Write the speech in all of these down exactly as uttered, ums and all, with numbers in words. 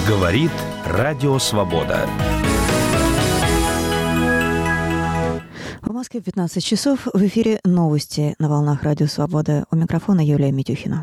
Говорит Радио Свобода. В Москве пятнадцать часов. В эфире новости на волнах Радио Свобода. У микрофона Юлия Митюхина.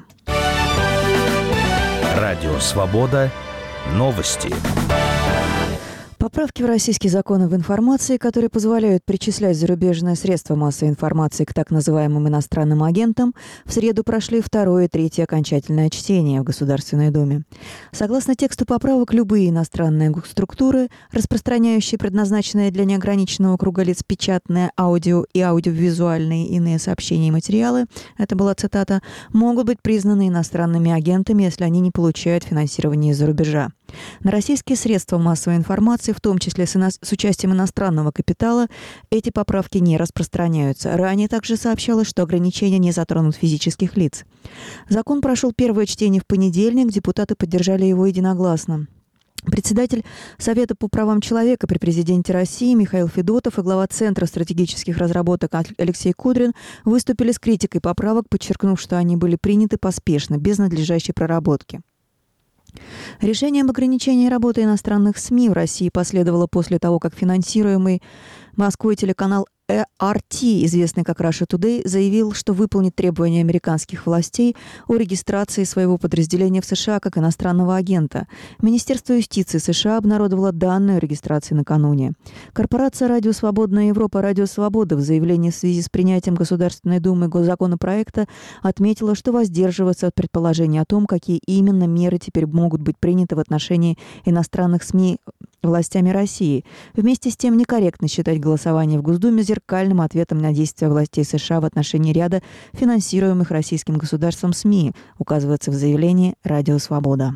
Радио Свобода. Новости. Поправки в российские законы в информации, которые позволяют причислять зарубежные средства массовой информации к так называемым иностранным агентам, в среду прошли второе и третье окончательное чтение в Государственной Думе. Согласно тексту поправок, любые иностранные структуры, распространяющие предназначенные для неограниченного круга лиц печатные, аудио и аудиовизуальные иные сообщения и материалы, это была цитата, могут быть признаны иностранными агентами, если они не получают финансирование из-за рубежа. На российские средства массовой информации, в том числе с, ино... с участием иностранного капитала, эти поправки не распространяются. Ранее также сообщалось, что ограничения не затронут физических лиц. Закон прошел первое чтение в понедельник, депутаты поддержали его единогласно. Председатель Совета по правам человека при президенте России Михаил Федотов и глава Центра стратегических разработок Алексей Кудрин выступили с критикой поправок, подчеркнув, что они были приняты поспешно, без надлежащей проработки. Решение об ограничении работы иностранных СМИ в России последовало после того, как финансируемый Москвой телеканал эр ти, известный как Russia Today, заявил, что выполнит требования американских властей о регистрации своего подразделения в США как иностранного агента. Министерство юстиции США обнародовало данные о регистрации накануне. Корпорация «Радио Свободная Европа» «Радио Свобода» в заявлении в связи с принятием Государственной Думы госзаконопроекта отметила, что воздерживается от предположений о том, какие именно меры теперь могут быть приняты в отношении иностранных СМИ властями России. Вместе с тем некорректно считать голосование в Госдуме зеркальным ответом на действия властей США в отношении ряда финансируемых российским государством СМИ, указывается в заявлении «Радио Свобода».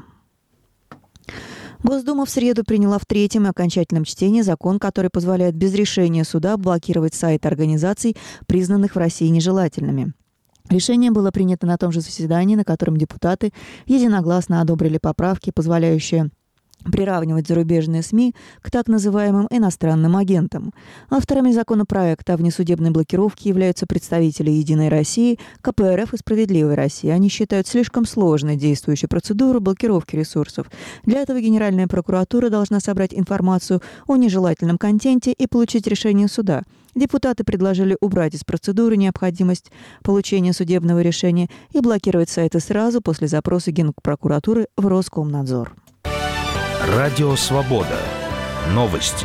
Госдума в среду приняла в третьем и окончательном чтении закон, который позволяет без решения суда блокировать сайты организаций, признанных в России нежелательными. Решение было принято на том же заседании, на котором депутаты единогласно одобрили поправки, позволяющие приравнивать зарубежные СМИ к так называемым иностранным агентам. Авторами законопроекта о внесудебной блокировке являются представители «Единой России», ка пэ эр эф и «Справедливой России». Они считают слишком сложной действующую процедуру блокировки ресурсов. Для этого Генеральная прокуратура должна собрать информацию о нежелательном контенте и получить решение суда. Депутаты предложили убрать из процедуры необходимость получения судебного решения и блокировать сайты сразу после запроса Генпрокуратуры в Роскомнадзор. Радио Свобода. Новости.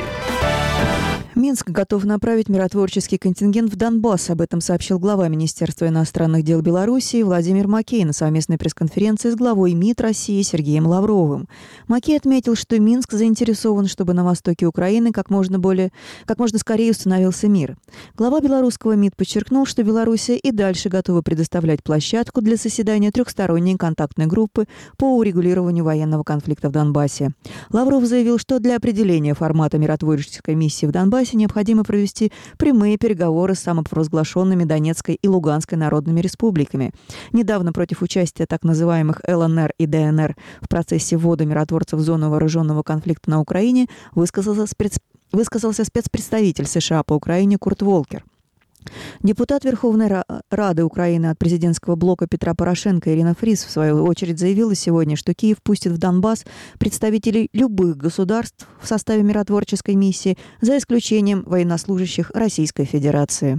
Минск готов направить миротворческий контингент в Донбасс. Об этом сообщил глава Министерства иностранных дел Белоруссии Владимир Макей на совместной пресс-конференции с главой МИД России Сергеем Лавровым. Макей отметил, что Минск заинтересован, чтобы на востоке Украины как можно, более, как можно скорее установился мир. Глава белорусского МИД подчеркнул, что Белоруссия и дальше готова предоставлять площадку для заседания трехсторонней контактной группы по урегулированию военного конфликта в Донбассе. Лавров заявил, что для определения формата миротворческой миссии в Донбассе необходимо провести прямые переговоры с самопровозглашенными Донецкой и Луганской народными республиками. Недавно против участия так называемых эл эн эр и дэ эн эр в процессе ввода миротворцев в зону вооруженного конфликта на Украине высказался, спец... высказался спецпредставитель США по Украине Курт Волкер. Депутат Верховной Рады Украины от президентского блока Петра Порошенко Ирина Фрис в свою очередь заявила сегодня, что Киев пустит в Донбасс представителей любых государств в составе миротворческой миссии, за исключением военнослужащих Российской Федерации.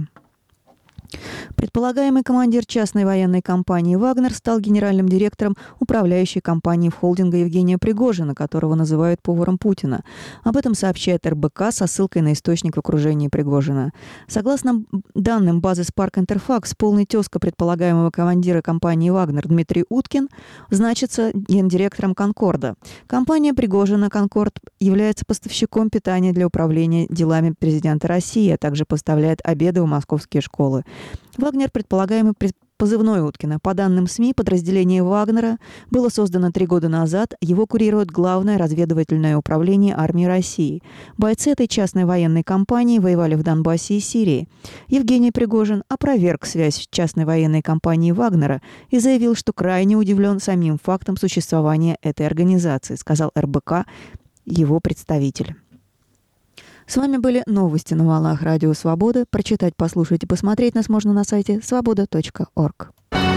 Предполагаемый командир частной военной компании «Вагнер» стал генеральным директором управляющей компании в холдинга Евгения Пригожина, которого называют поваром Путина. Об этом сообщает эр бэ ка со ссылкой на источник в окружении Пригожина. Согласно данным базы Spark Interfax, полный тезка предполагаемого командира компании «Вагнер» Дмитрий Уткин значится гендиректором «Конкорда». Компания Пригожина «Конкорд» является поставщиком питания для управления делами президента России, а также поставляет обеды в московские школы. «Вагнер» — предполагаемый позывной Уткина. По данным СМИ, подразделение «Вагнера» было создано три года назад. Его курирует Главное разведывательное управление армии России. Бойцы этой частной военной компании воевали в Донбассе и Сирии. Евгений Пригожин опроверг связь частной военной компании «Вагнера» и заявил, что крайне удивлен самим фактом существования этой организации, сказал эр бэ ка его представитель. С вами были новости на волнах Радио Свобода. Прочитать, послушать и посмотреть нас можно на сайте свобода точка орг.